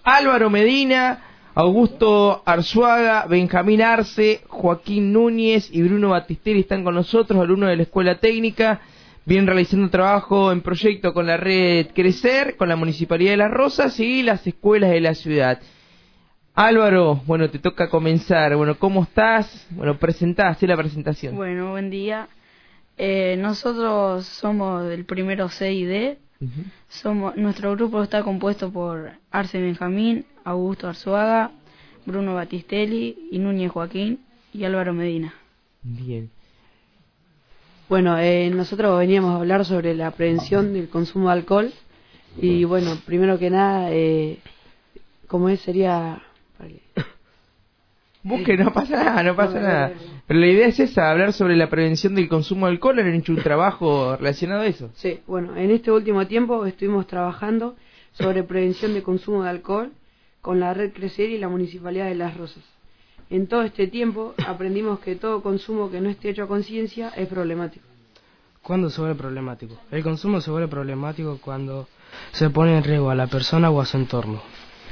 Álvaro Medina, Augusto Arzuaga, Benjamín Arce, Joaquín Núñez y Bruno Battistelli están con nosotros, alumnos de la Escuela Técnica. Vienen realizando trabajo en proyecto con la red Crecer, con la Municipalidad de Las Rosas y las escuelas de la ciudad. Álvaro, bueno, te toca comenzar. Bueno, ¿cómo estás? Bueno, hacé la presentación. Bueno, buen día. Nosotros somos del primero C y D. Nuestro grupo está compuesto por Arce Benjamín, Augusto Arzuaga, Bruno Battistelli y Núñez Joaquín y Álvaro Medina. Bien. Bueno, nosotros veníamos a hablar sobre la prevención del consumo de alcohol y bueno, primero que nada, sería... Busque, no pasa nada. Pero la idea es esa, hablar sobre la prevención del consumo de alcohol. ¿Han hecho un trabajo relacionado a eso? Sí, bueno, en este último tiempo estuvimos trabajando sobre prevención de consumo de alcohol con la red Crecer y la Municipalidad de Las Rosas. En todo este tiempo aprendimos que todo consumo que no esté hecho a conciencia es problemático. ¿Cuándo se vuelve problemático? El consumo se vuelve problemático cuando se pone en riesgo a la persona o a su entorno.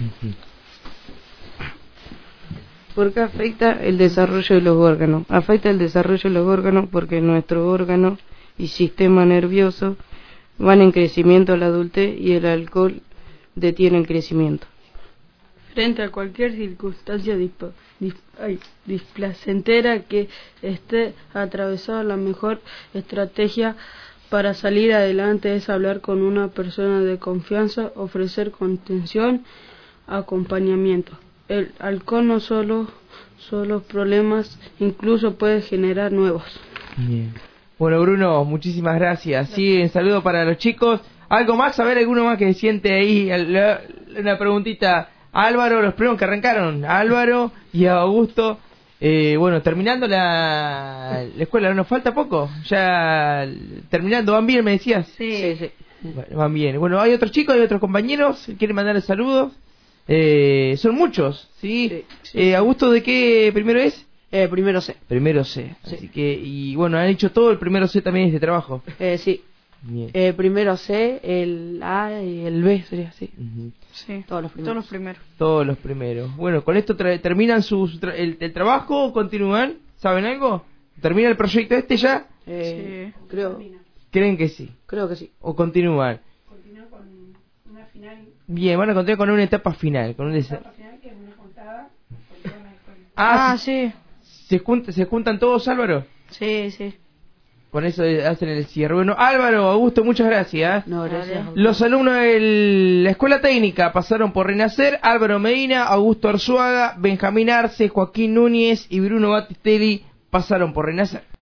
¿Por qué afecta el desarrollo de los órganos? Afecta el desarrollo de los órganos porque nuestros órganos y sistema nervioso van en crecimiento a la adultez y el alcohol detiene el crecimiento. Frente a cualquier circunstancia displacentera que esté atravesada, la mejor estrategia para salir adelante es hablar con una persona de confianza, ofrecer contención, acompañamiento. El alcohol no solo problemas, incluso puede generar nuevos. Bien. Bueno, Bruno, muchísimas gracias. Sí, un saludo para los chicos. ¿Algo más? A ver, ¿alguno más que siente ahí? Una preguntita. Álvaro, los primeros que arrancaron, Álvaro y Augusto. Bueno, terminando la escuela, ¿nos falta poco? Ya terminando, ¿van bien, me decías? Sí. Bueno, van bien. Bueno, ¿hay otros chicos, hay otros compañeros? ¿Quieren mandarles saludos? Son muchos, ¿sí? Sí. ¿Augusto de qué primero es? Primero C. Primero C. Sí. Así que, y bueno, ¿han hecho todo el primero C también este trabajo? Sí. Bien. Primero C, el A y el B sería así. Sí, Todos los primeros. Todos los primeros. Bueno, ¿con esto terminan el trabajo o continúan? ¿Saben algo? ¿Termina el proyecto este ya? Sí. ¿Creen que sí? Creo que sí. ¿O continúan? Continúa con una final. Bien, van a continuar con una etapa final. Con Una etapa final que es una juntada con todas las escuelas. Sí. ¿Se juntan todos, Álvaro? Sí. Con eso hacen el cierre. Bueno, Álvaro, Augusto, muchas gracias. No, gracias. Los alumnos de la Escuela Técnica pasaron por Renacer: Álvaro Medina, Augusto Arzuaga, Benjamín Arce, Joaquín Núñez y Bruno Battistelli pasaron por Renacer.